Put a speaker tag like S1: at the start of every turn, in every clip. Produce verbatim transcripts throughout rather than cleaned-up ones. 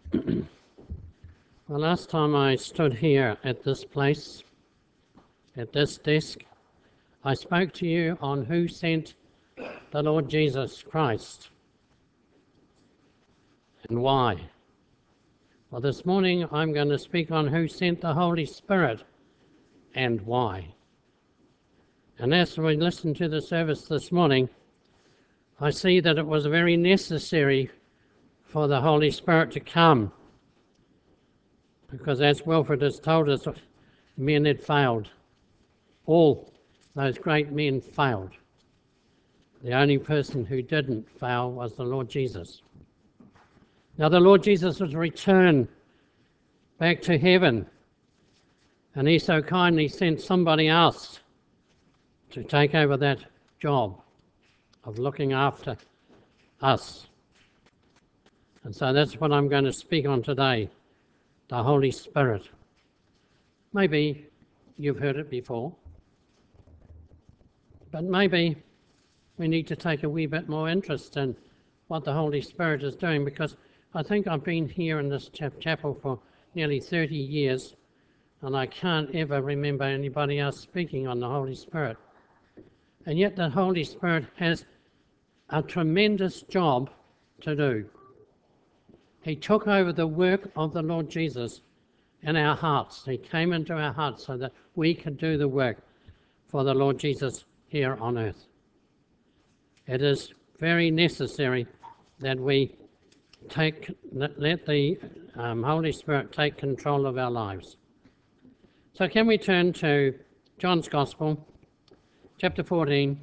S1: The last time I stood here at this place, at this desk, I spoke to you on who sent the Lord Jesus Christ and why. Well, this morning I'm going to speak on who sent the Holy Spirit and why. And as we listen to the service this morning, I see that it was very necessary for the Holy Spirit to come, because as Wilfred has told us, men had failed. All those great men failed. The only person who didn't fail was the Lord Jesus. Now the Lord Jesus was returned back to heaven, and he so kindly sent somebody else to take over that job of looking after us. And so that's what I'm going to speak on today, the Holy Spirit. Maybe you've heard it before, but maybe we need to take a wee bit more interest in what the Holy Spirit is doing, because I think I've been here in this chapel for nearly thirty years, and I can't ever remember anybody else speaking on the Holy Spirit. And yet the Holy Spirit has a tremendous job to do. He took over the work of the Lord Jesus in our hearts. He came into our hearts so that we could do the work for the Lord Jesus here on earth. It is very necessary that we take let the um, Holy Spirit take control of our lives. So can we turn to John's Gospel, chapter fourteen.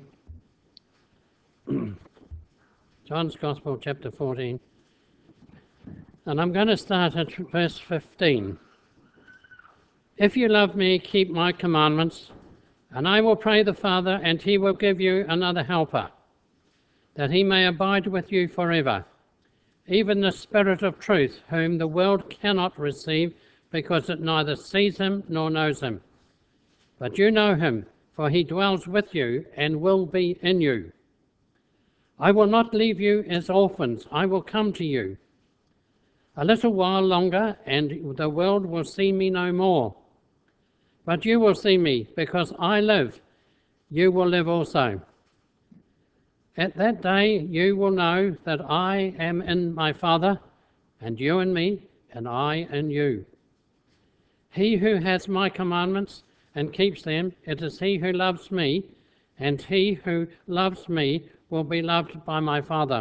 S1: John's Gospel, chapter fourteen. And I'm going to start at verse fifteen. If you love me, keep my commandments, and I will pray the Father, and he will give you another helper, that he may abide with you forever, even the Spirit of truth, whom the world cannot receive, because it neither sees him nor knows him. But you know him, for he dwells with you and will be in you. I will not leave you as orphans, I will come to you. A little while longer, and the world will see me no more. But you will see me, because I live, you will live also. At that day you will know that I am in my Father, and you in me, and I in you. He who has my commandments and keeps them, it is he who loves me, and he who loves me will be loved by my Father.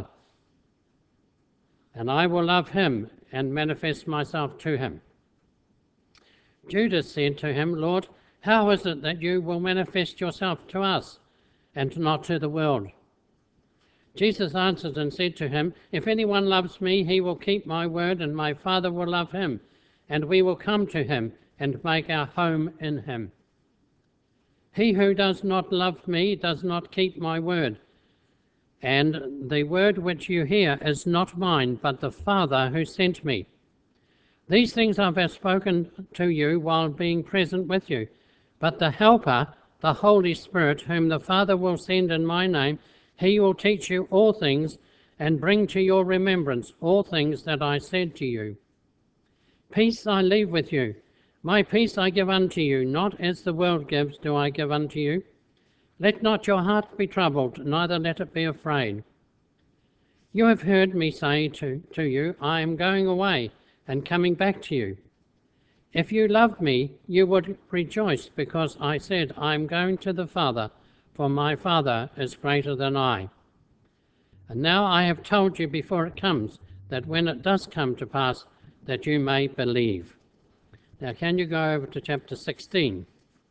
S1: And I will love him and manifest myself to him. Judas said to him, Lord, how is it that you will manifest yourself to us and not to the world? Jesus answered and said to him, if anyone loves me, he will keep my word, and my Father will love him, and we will come to him and make our home in him. He who does not love me does not keep my word, and the word which you hear is not mine, but the Father who sent me. These things I have spoken to you while being present with you, but the Helper, the Holy Spirit, whom the Father will send in my name, he will teach you all things and bring to your remembrance all things that I said to you. Peace I leave with you. My peace I give unto you, not as the world gives do I give unto you. Let not your heart be troubled, neither let it be afraid. You have heard me say to, to you, I am going away and coming back to you. If you loved me, you would rejoice, because I said, I am going to the Father, for my Father is greater than I. And now I have told you before it comes, that when it does come to pass, that you may believe. Now can you go over to chapter sixteen?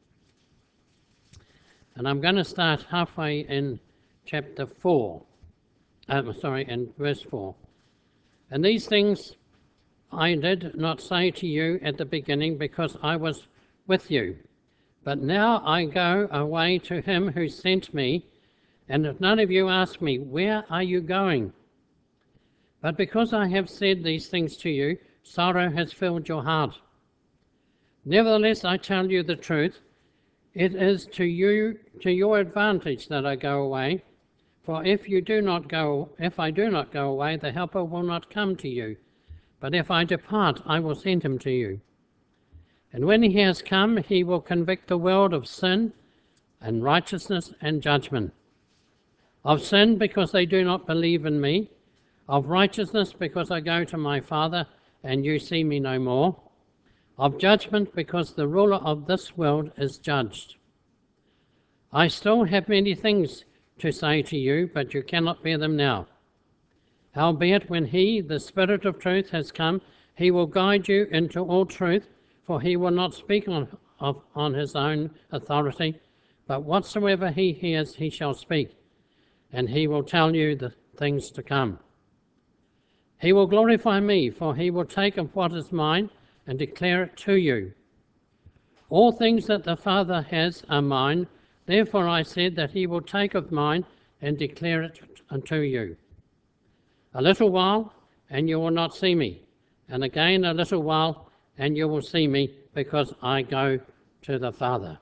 S1: And I'm going to start halfway in chapter four. Um, sorry, in verse four. And these things I did not say to you at the beginning, because I was with you. But now I go away to him who sent me, and if none of you ask me, where are you going? But because I have said these things to you, sorrow has filled your heart. Nevertheless, I tell you the truth, it is to you, to your advantage that I go away. For if you do not go, if I do not go away, the Helper will not come to you. But if I depart, I will send him to you. And when he has come, he will convict the world of sin and righteousness and judgment. Of sin, because they do not believe in me. Of righteousness, because I go to my Father, and you see me no more. Of judgment, because the ruler of this world is judged. I still have many things to say to you, but you cannot bear them now. Howbeit, when he, the Spirit of truth, has come, he will guide you into all truth, for he will not speak on, of, on his own authority, but whatsoever he hears, he shall speak, and he will tell you the things to come. He will glorify me, for he will take of what is mine and declare it to you. All things that the Father has are mine, therefore I said that he will take of mine and declare it unto you. A little while, and you will not see me, and again a little while, and you will see me, because I go to the Father.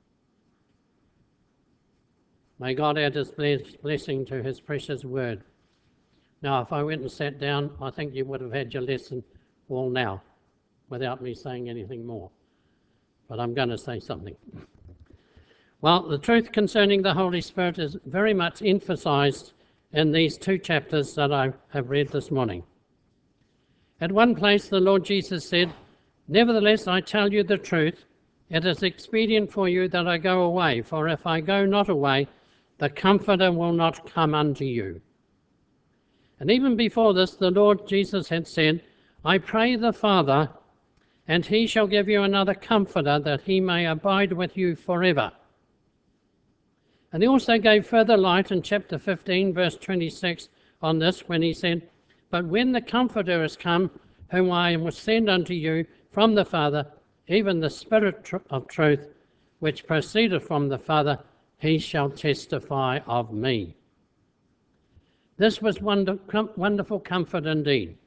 S1: May God add his blessing to his precious word. Now, if I went and sat down, I think you would have had your lesson all now, without me saying anything more. But I'm going to say something. Well, the truth concerning the Holy Spirit is very much emphasized in these two chapters that I have read this morning. At one place, the Lord Jesus said, "Nevertheless, I tell you the truth, it is expedient for you that I go away, for if I go not away, the Comforter will not come unto you." And even before this, the Lord Jesus had said, "I pray the Father, and he shall give you another Comforter, that he may abide with you forever." And he also gave further light in chapter fifteen, verse twenty-six on this, when he said, "But when the Comforter is come, whom I will send unto you from the Father, even the Spirit of truth, which proceedeth from the Father, he shall testify of me." This was wonder, com, wonderful comfort indeed.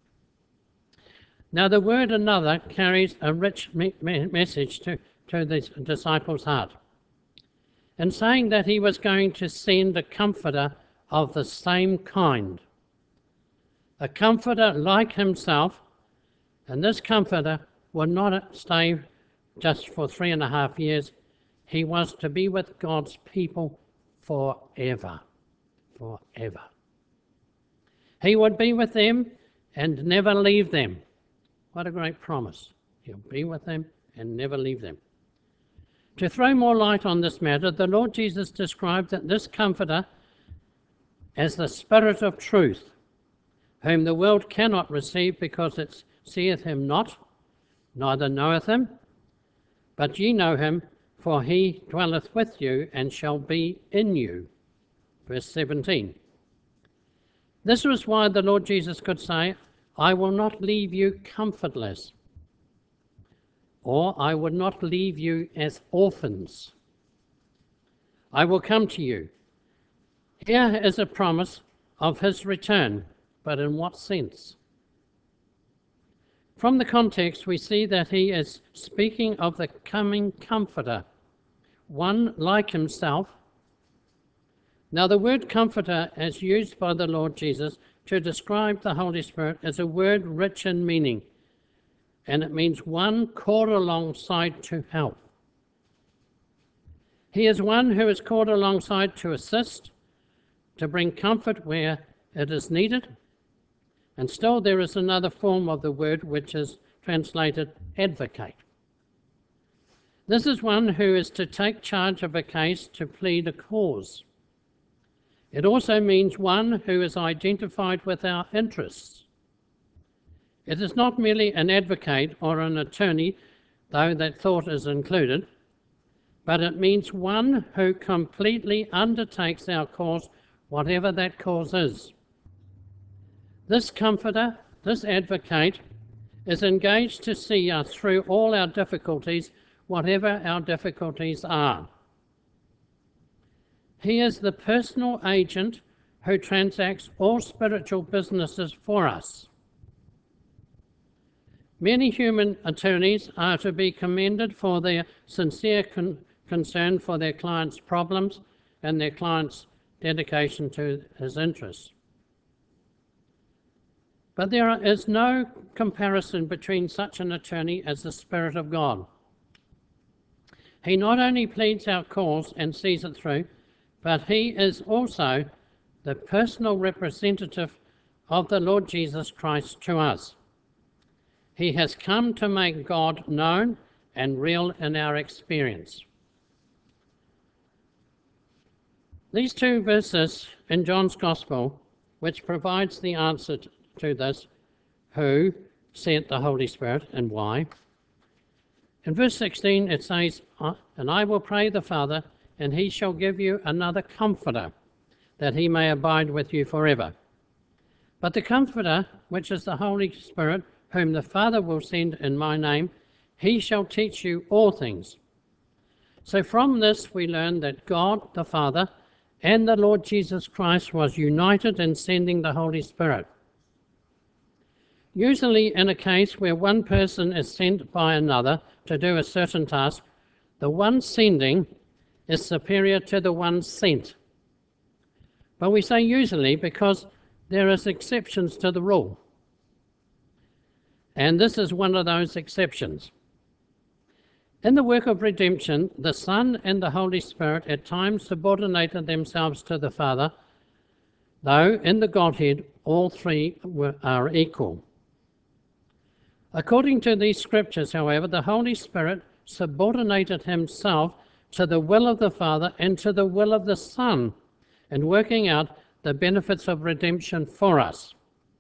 S1: Now the word "another" carries a rich me message to, to the disciples' heart. In saying that he was going to send a comforter of the same kind. A comforter like himself, and this comforter would not stay just for three and a half years. He was to be with God's people forever, forever. He would be with them and never leave them. What a great promise. He'll be with them and never leave them. To throw more light on this matter, the Lord Jesus described that this Comforter as the Spirit of truth, whom the world cannot receive, because it seeth him not, neither knoweth him. But ye know him, for he dwelleth with you and shall be in you. Verse seventeen. This was why the Lord Jesus could say, "I will not leave you comfortless," or "I would not leave you as orphans. I will come to you." Here is a promise of his return, but in what sense? From the context, we see that he is speaking of the coming Comforter, one like himself. Now, the word Comforter, as used by the Lord Jesus to describe the Holy Spirit, is a word rich in meaning, and it means one called alongside to help. He is one who is called alongside to assist, to bring comfort where it is needed. And still there is another form of the word which is translated advocate. This is one who is to take charge of a case, to plead a cause. It also means one who is identified with our interests. It is not merely an advocate or an attorney, though that thought is included, but it means one who completely undertakes our cause, whatever that cause is. This Comforter, this advocate, is engaged to see us through all our difficulties, whatever our difficulties are. He is the personal agent who transacts all spiritual businesses for us. Many human attorneys are to be commended for their sincere con concern for their clients' problems and their clients' dedication to his interests. But there is no comparison between such an attorney as the Spirit of God. He not only pleads our cause and sees it through, but he is also the personal representative of the Lord Jesus Christ to us. He has come to make God known and real in our experience. These two verses in John's Gospel, which provides the answer to this, who sent the Holy Spirit and why. In verse sixteen it says, "And I will pray the Father, and he shall give you another Comforter, that he may abide with you forever. But the Comforter, which is the Holy Spirit, whom the Father will send in my name, he shall teach you all things." So from this we learn that God the Father and the Lord Jesus Christ was united in sending the Holy Spirit. Usually in a case where one person is sent by another to do a certain task, the one sending is superior to the one sent. But we say usually because there is exceptions to the rule. And this is one of those exceptions. In the work of redemption, the Son and the Holy Spirit at times subordinated themselves to the Father, though in the Godhead all three were, are equal. According to these scriptures, however, the Holy Spirit subordinated himself to the will of the Father and to the will of the Son in working out the benefits of redemption for us.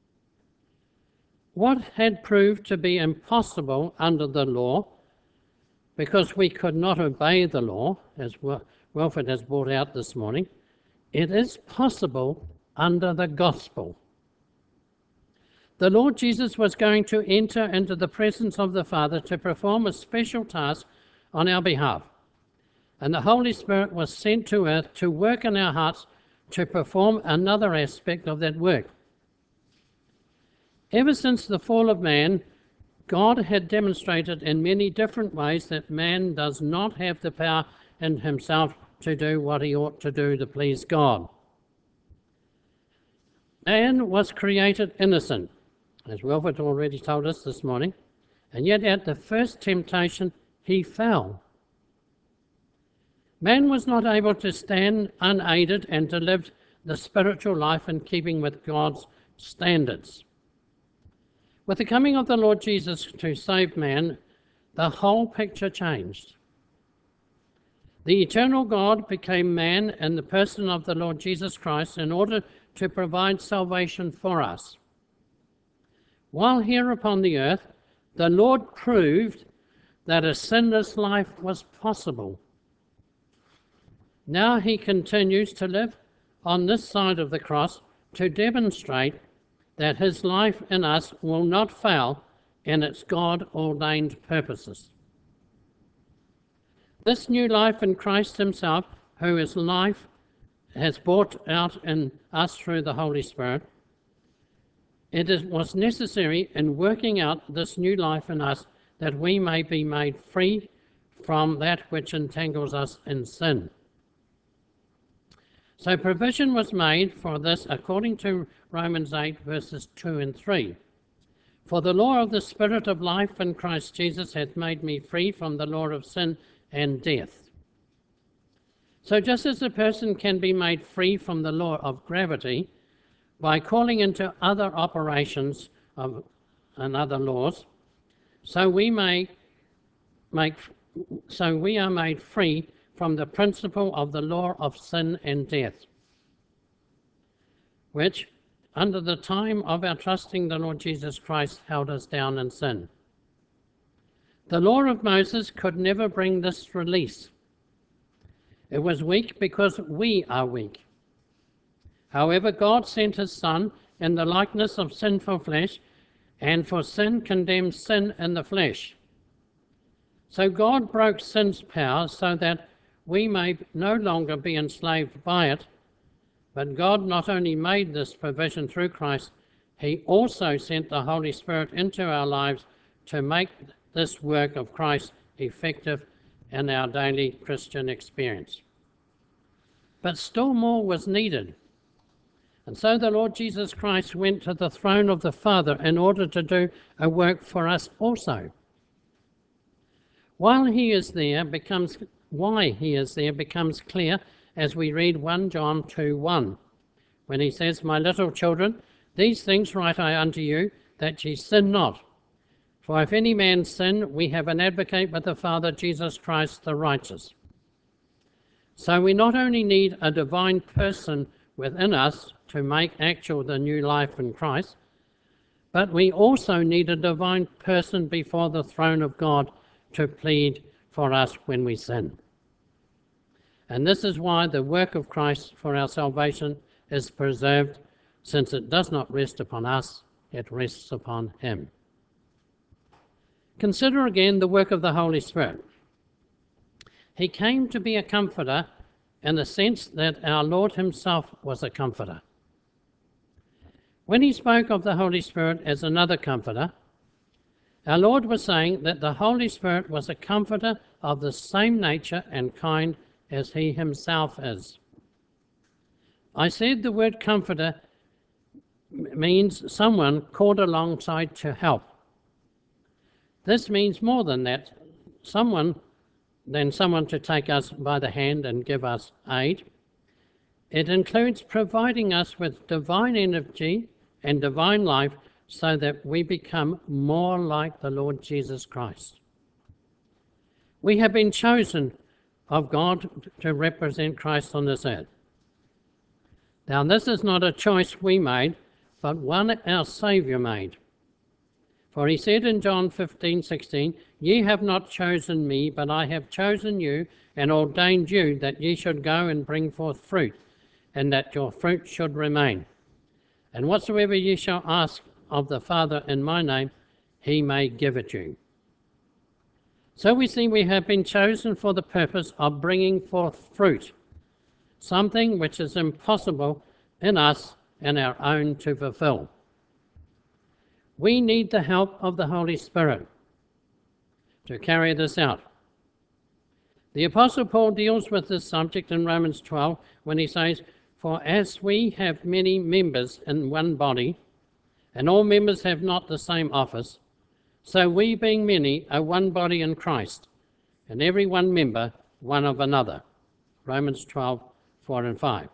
S1: What had proved to be impossible under the law, because we could not obey the law, as Wilfred has brought out this morning, it is possible under the gospel. The Lord Jesus was going to enter into the presence of the Father to perform a special task on our behalf. And the Holy Spirit was sent to earth to work in our hearts to perform another aspect of that work. Ever since the fall of man, God had demonstrated in many different ways that man does not have the power in himself to do what he ought to do to please God. Man was created innocent, as Wilfred already told us this morning, and yet at the first temptation he fell. Man was not able to stand unaided and to live the spiritual life in keeping with God's standards. With the coming of the Lord Jesus to save man, the whole picture changed. The eternal God became man in the person of the Lord Jesus Christ in order to provide salvation for us. While here upon the earth, the Lord proved that a sinless life was possible. Now he continues to live on this side of the cross to demonstrate that his life in us will not fail in its God-ordained purposes. This new life in Christ himself, who is life, has brought out in us through the Holy Spirit. It is, was necessary in working out this new life in us that we may be made free from that which entangles us in sin. So provision was made for this according to Romans eight, verses two and three. For the law of the Spirit of life in Christ Jesus hath made me free from the law of sin and death. So just as a person can be made free from the law of gravity by calling into other operations of, and other laws, so we may make, so we are made free from the principle of the law of sin and death, which, under the time of our trusting the Lord Jesus Christ, held us down in sin. The law of Moses could never bring this release. It was weak because we are weak. However, God sent his Son in the likeness of sinful flesh, and for sin condemned sin in the flesh. So God broke sin's power so that we may no longer be enslaved by it. But God not only made this provision through Christ, he also sent the Holy Spirit into our lives to make this work of Christ effective in our daily Christian experience. But still more was needed. And so the Lord Jesus Christ went to the throne of the Father in order to do a work for us also. While he is there becomes why he is there becomes clear as we read First John two one, when he says, "My little children, these things write I unto you, that ye sin not. For if any man sin, we have an advocate with the Father, Jesus Christ the righteous." So we not only need a divine person within us to make actual the new life in Christ, but we also need a divine person before the throne of God to plead for us when we sin. And this is why the work of Christ for our salvation is preserved, since it does not rest upon us, it rests upon him. Consider again the work of the Holy Spirit. He came to be a comforter in the sense that our Lord himself was a comforter. When he spoke of the Holy Spirit as another comforter, our Lord was saying that the Holy Spirit was a comforter of the same nature and kind as he himself is. I said the word comforter means someone called alongside to help. This means more than that, someone than someone to take us by the hand and give us aid. It includes providing us with divine energy and divine life so that we become more like the Lord Jesus Christ. We have been chosen of God to represent Christ on this earth. Now, this is not a choice we made, but one our Saviour made. For he said in John fifteen sixteen, "Ye have not chosen me, but I have chosen you and ordained you that ye should go and bring forth fruit, and that your fruit should remain. And whatsoever ye shall ask of the Father in my name, he may give it you." So we see we have been chosen for the purpose of bringing forth fruit, something which is impossible in us and our own to fulfill. We need the help of the Holy Spirit to carry this out. The Apostle Paul deals with this subject in Romans twelve when he says, "For as we have many members in one body, and all members have not the same office, so we being many are one body in Christ, and every one member one of another." Romans twelve, four and five.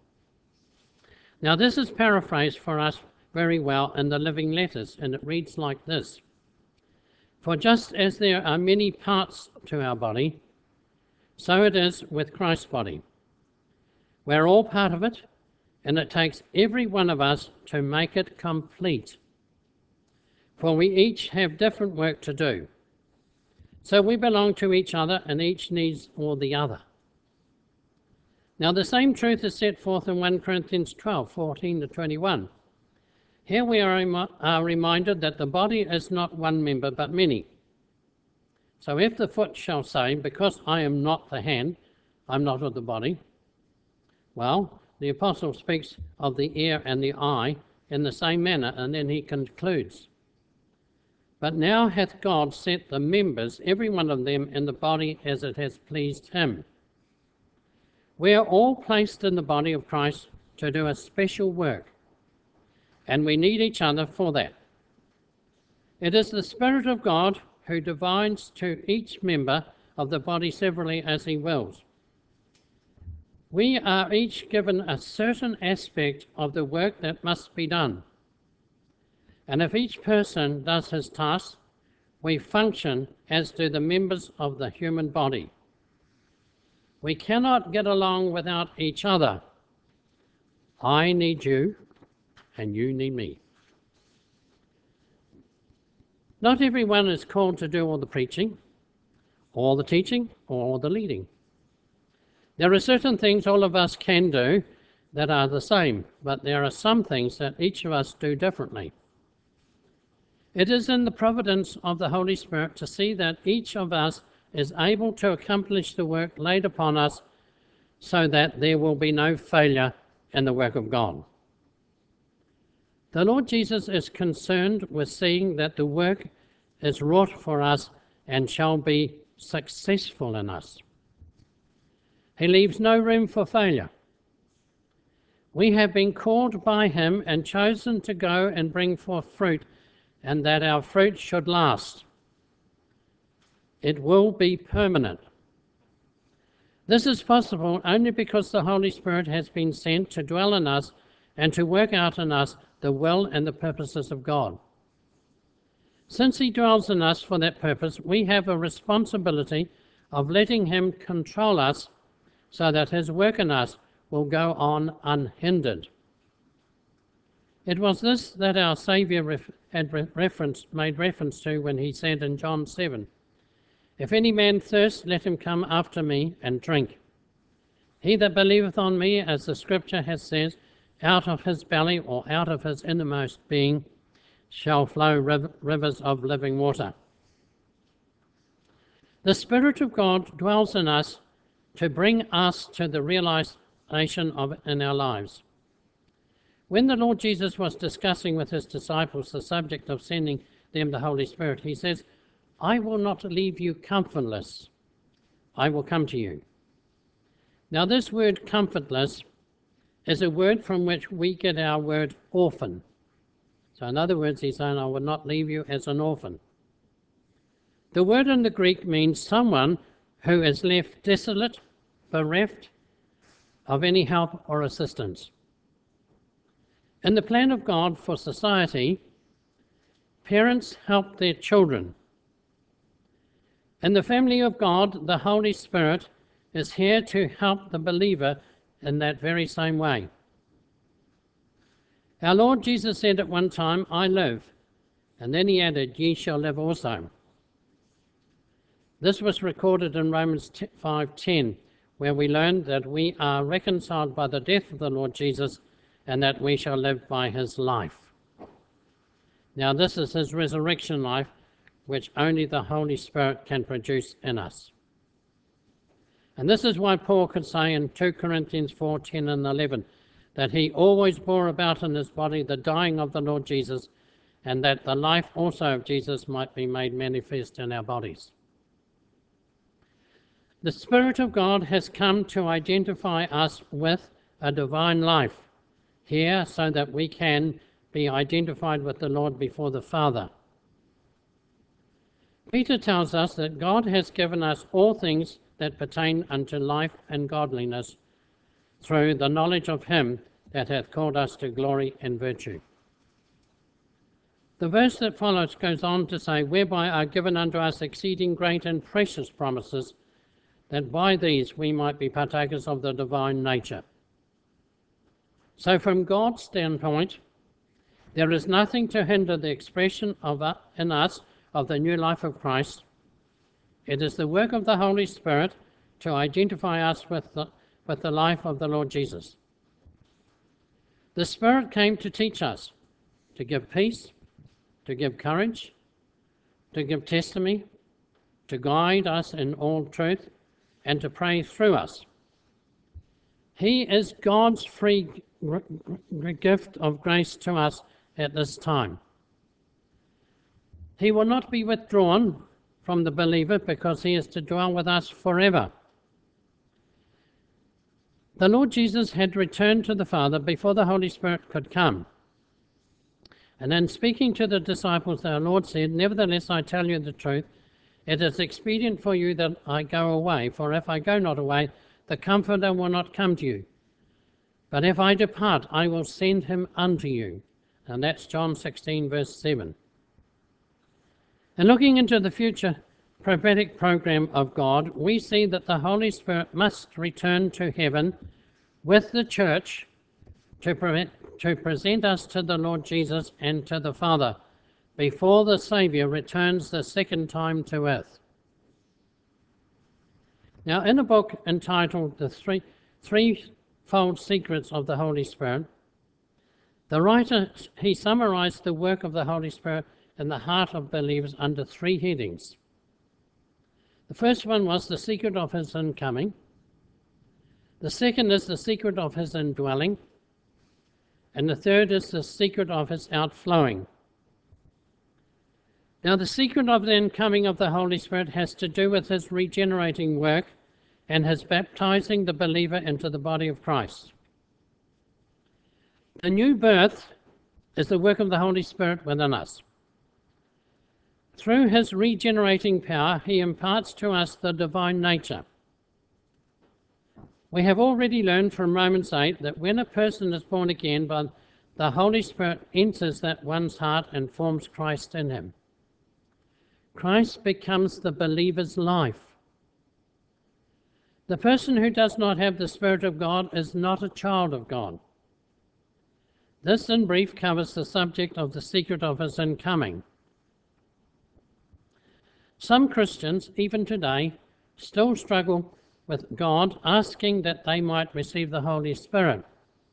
S1: Now this is paraphrased for us very well in the Living Letters, and it reads like this: "For just as there are many parts to our body, so it is with Christ's body. We're all part of it, and it takes every one of us to make it complete. For we each have different work to do. So we belong to each other, and each needs all the other." Now the same truth is set forth in First Corinthians twelve, fourteen to twenty-one. Here we are, remi- are reminded that the body is not one member but many. So if the foot shall say, "Because I am not the hand, I'm not of the body," well, the apostle speaks of the ear and the eye in the same manner, and then he concludes, "But now hath God set the members, every one of them, in the body as it has pleased him." We are all placed in the body of Christ to do a special work, and we need each other for that. It is the Spirit of God who divides to each member of the body severally as he wills. We are each given a certain aspect of the work that must be done. And if each person does his task, we function as do the members of the human body. We cannot get along without each other. I need you, and you need me. Not everyone is called to do all the preaching, all the teaching, or all the leading. There are certain things all of us can do that are the same, but there are some things that each of us do differently. It is in the providence of the Holy Spirit to see that each of us is able to accomplish the work laid upon us so that there will be no failure in the work of God. The Lord Jesus is concerned with seeing that the work is wrought for us and shall be successful in us. He leaves no room for failure. We have been called by him and chosen to go and bring forth fruit, and that our fruit should last. It will be permanent. This is possible only because the Holy Spirit has been sent to dwell in us and to work out in us the will and the purposes of God. Since he dwells in us for that purpose, we have a responsibility of letting him control us so that his work in us will go on unhindered. It was this that our Saviour ref- had re- reference, made reference to when he said in John seven, "If any man thirst, let him come after me and drink. He that believeth on me, as the scripture has said, out of his belly or out of his innermost being shall flow riv- rivers of living water." The Spirit of God dwells in us to bring us to the realization of it in our lives. When the Lord Jesus was discussing with his disciples the subject of sending them the Holy Spirit, he says, "I will not leave you comfortless. I will come to you." Now this word comfortless is a word from which we get our word orphan. So in other words, he's saying, I will not leave you as an orphan. The word in the Greek means someone who is left desolate, bereft of any help or assistance. In the plan of God for society, parents help their children. In the family of God, the Holy Spirit is here to help the believer in that very same way. Our Lord Jesus said at one time, "I live," and then he added, "Ye shall live also." This was recorded in Romans five ten, where we learn that we are reconciled by the death of the Lord Jesus and that we shall live by his life. Now this is his resurrection life, which only the Holy Spirit can produce in us. And this is why Paul could say in two Corinthians four ten and eleven, that he always bore about in his body the dying of the Lord Jesus, and that the life also of Jesus might be made manifest in our bodies. The Spirit of God has come to identify us with a divine life here so that we can be identified with the Lord before the Father. Peter tells us that God has given us all things that pertain unto life and godliness through the knowledge of him that hath called us to glory and virtue. The verse that follows goes on to say, "Whereby are given unto us exceeding great and precious promises, that by these we might be partakers of the divine nature." So from God's standpoint, there is nothing to hinder the expression of uh, in us of the new life of Christ. It is the work of the Holy Spirit to identify us with the, with the life of the Lord Jesus. The Spirit came to teach us, to give peace, to give courage, to give testimony, to guide us in all truth, and to pray through us. He is God's free gift of grace to us at this time. He will not be withdrawn from the believer because he is to dwell with us forever. The Lord Jesus had returned to the Father before the Holy Spirit could come. And in speaking to the disciples, our Lord said, "Nevertheless, I tell you the truth, it is expedient for you that I go away, for if I go not away, the Comforter will not come to you. But if I depart, I will send him unto you." And that's John sixteen, verse seven. And looking into the future prophetic program of God, we see that the Holy Spirit must return to heaven with the church to, pre- to present us to the Lord Jesus and to the Father before the Saviour returns the second time to earth. Now, in a book entitled The Three Threefold Secrets of the Holy Spirit, the writer, he summarized the work of the Holy Spirit in the heart of believers under three headings. The first one was the secret of his incoming. The second is the secret of his indwelling. And the third is the secret of his outflowing. Now, the secret of the incoming of the Holy Spirit has to do with his regenerating work and his baptizing the believer into the body of Christ. The new birth is the work of the Holy Spirit within us. Through his regenerating power, he imparts to us the divine nature. We have already learned from Romans eight that when a person is born again, by the Holy Spirit enters that one's heart and forms Christ in him. Christ becomes the believer's life. The person who does not have the Spirit of God is not a child of God. This, in brief, covers the subject of the secret of his incoming. Some Christians, even today, still struggle with God, asking that they might receive the Holy Spirit.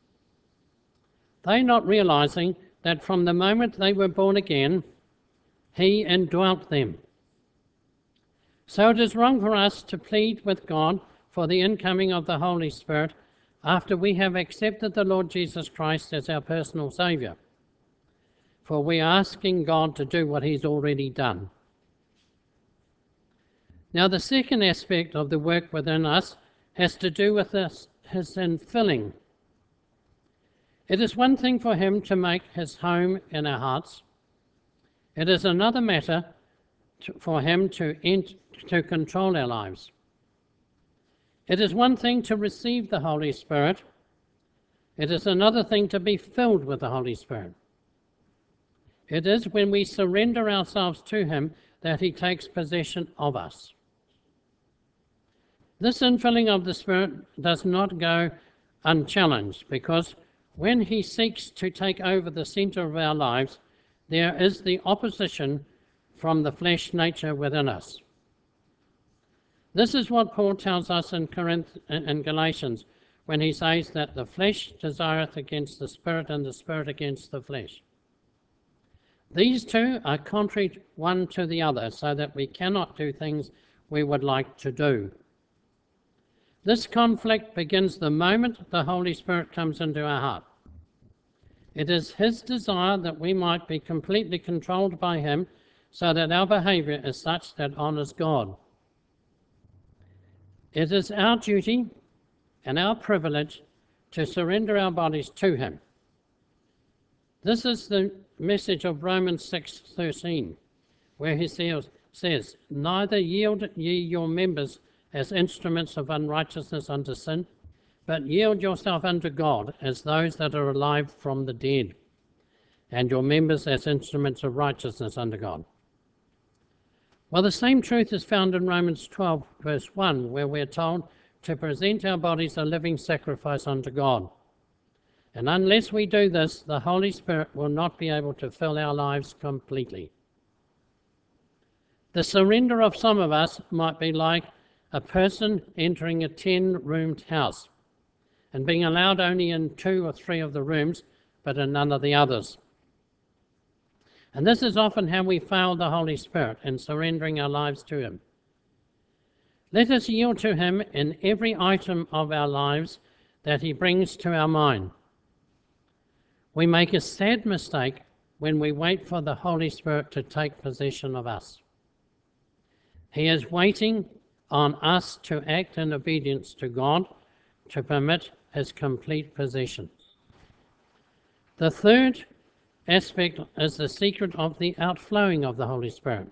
S1: They not realizing that from the moment they were born again, he indwelt them. So it is wrong for us to plead with God for the incoming of the Holy Spirit after we have accepted the Lord Jesus Christ as our personal Saviour. For we are asking God to do what he's already done. Now, the second aspect of the work within us has to do with this, his infilling. It is one thing for him to make his home in our hearts. It is another matter to, for him to, ent, to control our lives. It is one thing to receive the Holy Spirit. It is another thing to be filled with the Holy Spirit. It is when we surrender ourselves to him that he takes possession of us. This infilling of the Spirit does not go unchallenged, because when he seeks to take over the centre of our lives, there is the opposition from the flesh nature within us. This is what Paul tells us in Corinth, in Galatians, when he says that the flesh desireth against the Spirit, and the Spirit against the flesh. These two are contrary one to the other, so that we cannot do things we would like to do. This conflict begins the moment the Holy Spirit comes into our heart. It is his desire that we might be completely controlled by him, so that our behaviour is such that honours God. It is our duty and our privilege to surrender our bodies to him. This is the message of Romans six thirteen, where he says, says, "Neither yield ye your members as instruments of unrighteousness unto sin, but yield yourself unto God as those that are alive from the dead, and your members as instruments of righteousness unto God." Well, the same truth is found in Romans twelve, verse one, where we're told to present our bodies a living sacrifice unto God. And unless we do this, the Holy Spirit will not be able to fill our lives completely. The surrender of some of us might be like a person entering a ten-roomed house and being allowed only in two or three of the rooms, but in none of the others. And this is often how we fail the Holy Spirit in surrendering our lives to him. Let us yield to him in every item of our lives that he brings to our mind. We make a sad mistake when we wait for the Holy Spirit to take possession of us. He is waiting on us to act in obedience to God to permit his complete possession. The third aspect is the secret of the outflowing of the Holy Spirit.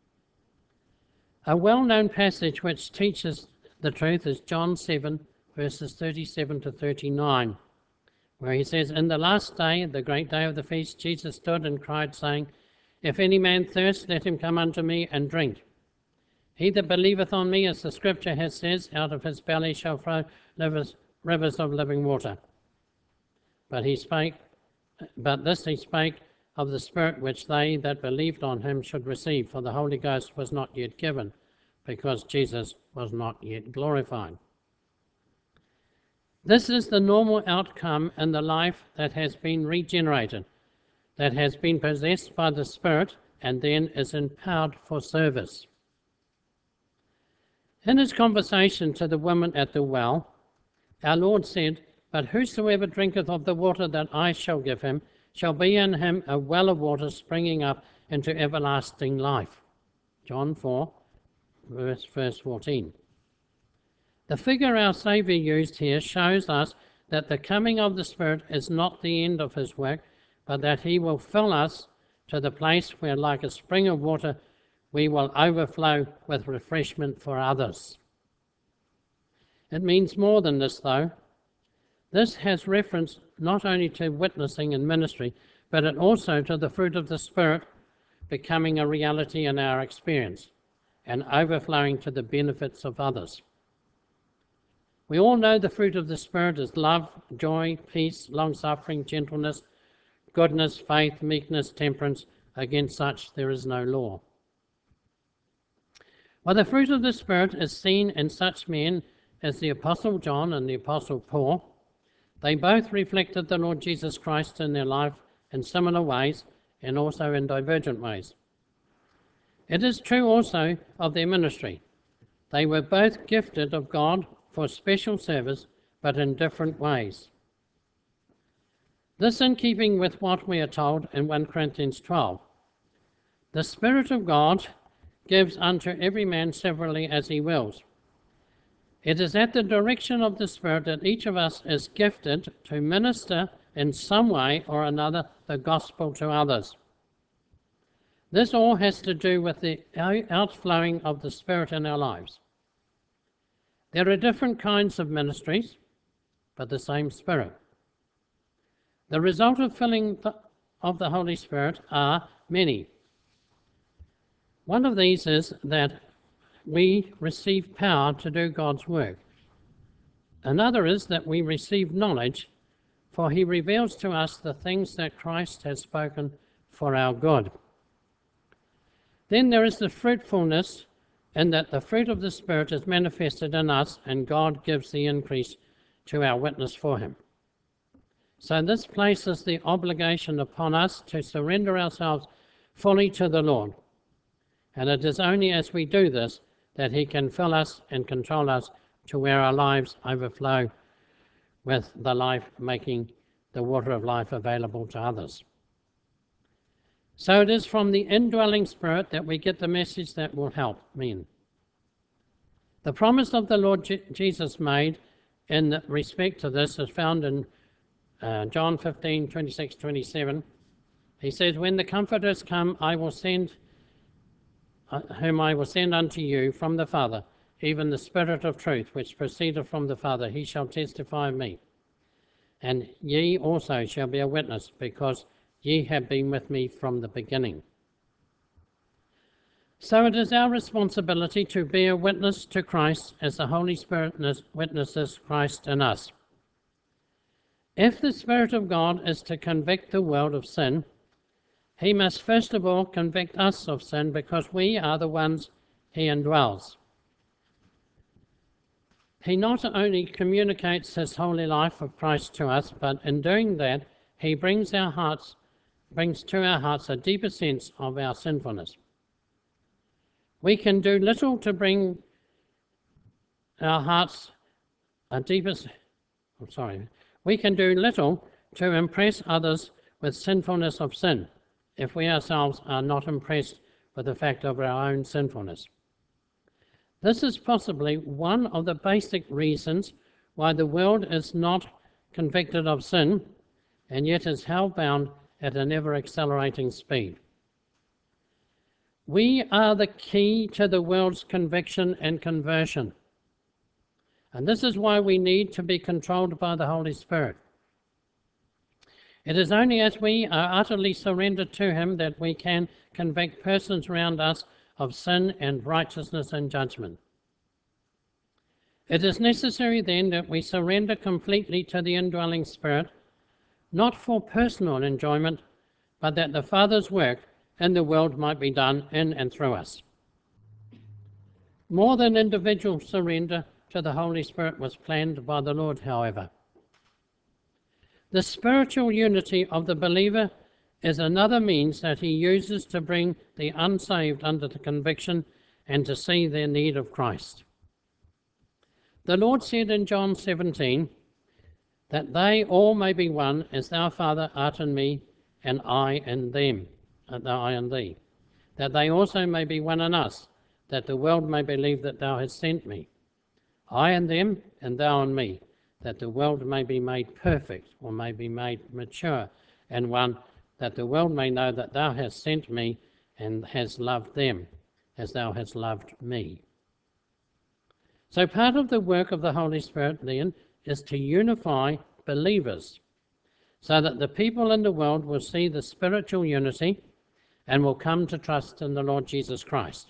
S1: A well-known passage which teaches the truth is John seven, verses thirty-seven to thirty-nine, where he says, "In the last day, the great day of the feast, Jesus stood and cried, saying, If any man thirst, let him come unto me and drink. He that believeth on me, as the scripture has says, out of his belly shall flow rivers, rivers of living water. But he spake, but this he spake of the Spirit which they that believed on him should receive, for the Holy Ghost was not yet given, because Jesus was not yet glorified." This is the normal outcome in the life that has been regenerated, that has been possessed by the Spirit, and then is empowered for service. In his conversation to the woman at the well, our Lord said, "But whosoever drinketh of the water that I shall give him, shall be in him a well of water springing up into everlasting life." John four, verse, verse fourteen. The figure our Saviour used here shows us that the coming of the Spirit is not the end of his work, but that he will fill us to the place where, like a spring of water, we will overflow with refreshment for others. It means more than this, though. This has reference not only to witnessing and ministry, but it also to the fruit of the Spirit becoming a reality in our experience and overflowing to the benefits of others. We all know the fruit of the Spirit is love, joy, peace, long-suffering, gentleness, goodness, faith, meekness, temperance. Against such there is no law. Well, the fruit of the Spirit is seen in such men as the Apostle John and the Apostle Paul. They both reflected the Lord Jesus Christ in their life in similar ways and also in divergent ways. It is true also of their ministry. They were both gifted of God for special service, but in different ways. This in keeping with what we are told in First Corinthians twelve. The Spirit of God gives unto every man severally as he wills. It is at the direction of the Spirit that each of us is gifted to minister in some way or another the gospel to others. This all has to do with the outflowing of the Spirit in our lives. There are different kinds of ministries, but the same Spirit. The result of filling the, of the Holy Spirit are many. One of these is that we receive power to do God's work. Another is that we receive knowledge, for he reveals to us the things that Christ has spoken for our good. Then there is the fruitfulness, in that the fruit of the Spirit is manifested in us, and God gives the increase to our witness for him. So this places the obligation upon us to surrender ourselves fully to the Lord. And it is only as we do this that he can fill us and control us to where our lives overflow with the life, making the water of life available to others. So it is from the indwelling Spirit that we get the message that will help men. The promise of the Lord Je- Jesus made in respect to this is found in uh, John fifteen, twenty-six, twenty-seven. He says, when the Comforters come, I will send uh, whom I will send unto you from the Father, even the Spirit of truth, which proceedeth from the Father, he shall testify of me. And ye also shall be a witness, because ye have been with me from the beginning. So it is our responsibility to bear witness to Christ as the Holy Spirit witnesses Christ in us. If the Spirit of God is to convict the world of sin, he must first of all convict us of sin, because we are the ones he indwells. He not only communicates his holy life of Christ to us, but in doing that, he brings our hearts, brings to our hearts a deeper sense of our sinfulness. We can do little to bring our hearts a deeper, I'm sorry, we can do little to impress others with sinfulness of sin, if we ourselves are not impressed with the fact of our own sinfulness. This is possibly one of the basic reasons why the world is not convicted of sin, and yet is hell-bound at an ever-accelerating speed. We are the key to the world's conviction and conversion. And this is why we need to be controlled by the Holy Spirit. It is only as we are utterly surrendered to him that we can convict persons around us of sin and righteousness and judgment. It is necessary then that we surrender completely to the indwelling Spirit, not for personal enjoyment, but that the Father's work in the world might be done in and through us. More than individual surrender to the Holy Spirit was planned by the Lord, however. The spiritual unity of the believer is another means that he uses to bring the unsaved under the conviction and to see their need of Christ. The Lord said in John seventeen, that they all may be one, as thou, Father, art in me, and I in them, and I in thee, that they also may be one in us, that the world may believe that thou hast sent me. I in them, and thou in me, that the world may be made perfect, or may be made mature, and one, that the world may know that thou hast sent me and hast loved them as thou hast loved me. So part of the work of the Holy Spirit then is to unify believers, so that the people in the world will see the spiritual unity and will come to trust in the Lord Jesus Christ.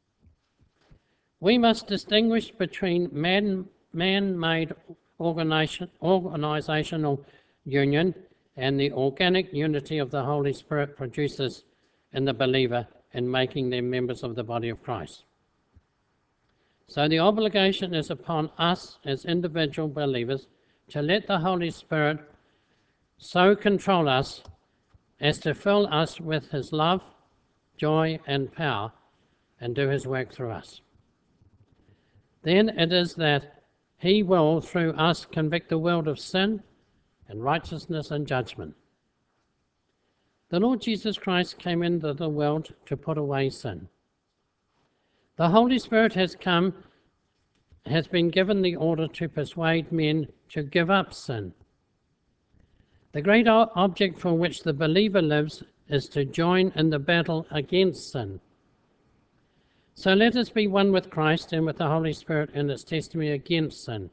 S1: We must distinguish between man, man-made organization, organizational union and the organic unity of the Holy Spirit produces in the believer in making them members of the body of Christ. So the obligation is upon us as individual believers to let the Holy Spirit so control us as to fill us with his love, joy, and power, and do his work through us. Then it is that he will, through us, convict the world of sin and righteousness and judgment. The Lord Jesus Christ came into the world to put away sin. The Holy Spirit has come, has been given the order to persuade men to give up sin. The great object for which the believer lives is to join in the battle against sin. So let us be one with Christ and with the Holy Spirit in its testimony against sin.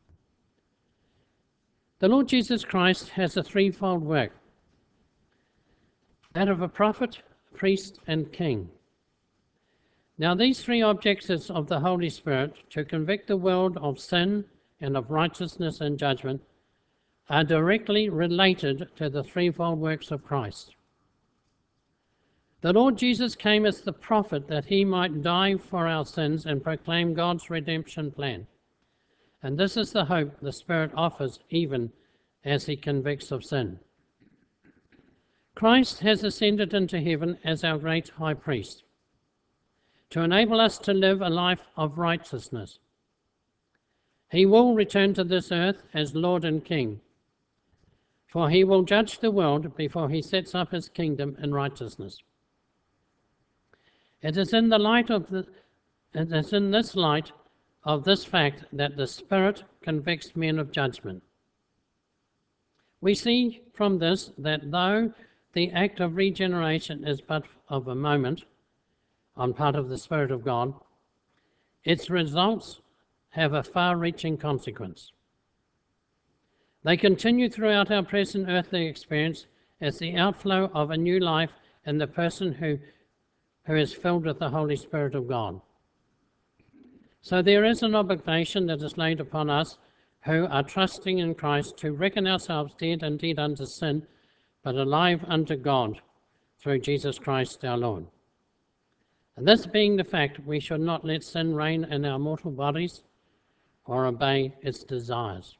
S1: The Lord Jesus Christ has a threefold work: that of a prophet, priest, and king. Now these three objects of the Holy Spirit, to convict the world of sin and of righteousness and judgment, are directly related to the threefold works of Christ. The Lord Jesus came as the prophet that he might die for our sins and proclaim God's redemption plan. And this is the hope the Spirit offers even as he convicts of sin. Christ has ascended into heaven as our great high priest to enable us to live a life of righteousness. He will return to this earth as Lord and King, for he will judge the world before he sets up his kingdom in righteousness. It is in the light of the, it is in this light of this fact that the Spirit convicts men of judgment. We see from this that though the act of regeneration is but of a moment on part of the Spirit of God, its results have a far-reaching consequence. They continue throughout our present earthly experience as the outflow of a new life in the person who who is filled with the Holy Spirit of God. So there is an obligation that is laid upon us who are trusting in Christ to reckon ourselves dead indeed unto sin, but alive unto God through Jesus Christ our Lord. And this being the fact, we should not let sin reign in our mortal bodies or obey its desires.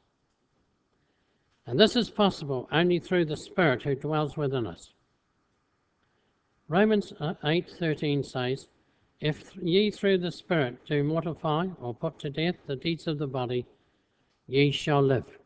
S1: And this is possible only through the Spirit who dwells within us. Romans eight thirteen says, "If ye through the Spirit do mortify or put to death the deeds of the body, ye shall live."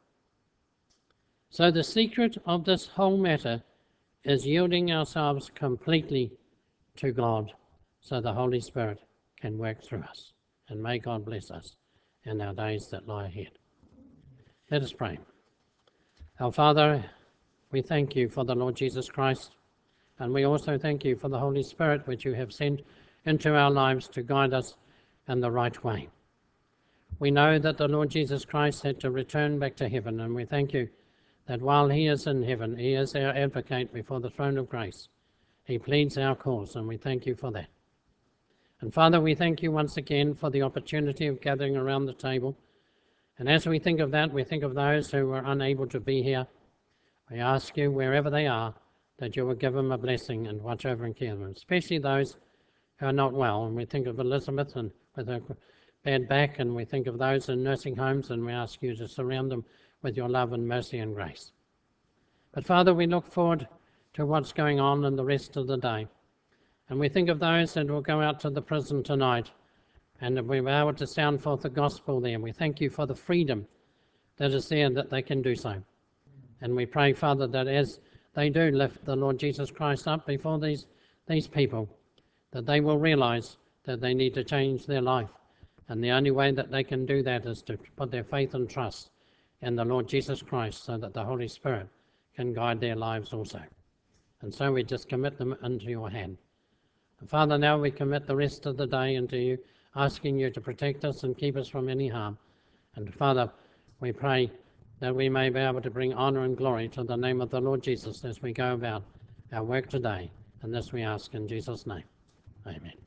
S1: So the secret of this whole matter is yielding ourselves completely to God, so the Holy Spirit can work through us. And may God bless us in our days that lie ahead. Let us pray. Our Father, we thank you for the Lord Jesus Christ, and we also thank you for the Holy Spirit which you have sent into our lives to guide us in the right way. We know that the Lord Jesus Christ had to return back to heaven, and we thank you that while he is in heaven, he is our advocate before the throne of grace. He pleads our cause, and we thank you for that. And Father, we thank you once again for the opportunity of gathering around the table. And as we think of that, we think of those who are unable to be here. We ask you, wherever they are, that you will give them a blessing and watch over and care them, especially those who are not well. And we think of Elizabeth and with her bad back, and we think of those in nursing homes, and we ask you to surround them with your love and mercy and grace. But Father, we look forward to what's going on in the rest of the day. And we think of those that will go out to the prison tonight, and that we'll be able to sound forth the gospel there. And we thank you for the freedom that is there, that they can do so. And we pray, Father, that as they do lift the Lord Jesus Christ up before these, these people, that they will realize that they need to change their life. And the only way that they can do that is to put their faith and trust and the Lord Jesus Christ, so that the Holy Spirit can guide their lives also. And so we just commit them into your hand. And Father, now we commit the rest of the day into you, asking you to protect us and keep us from any harm. And Father, we pray that we may be able to bring honour and glory to the name of the Lord Jesus as we go about our work today. And this we ask in Jesus' name. Amen.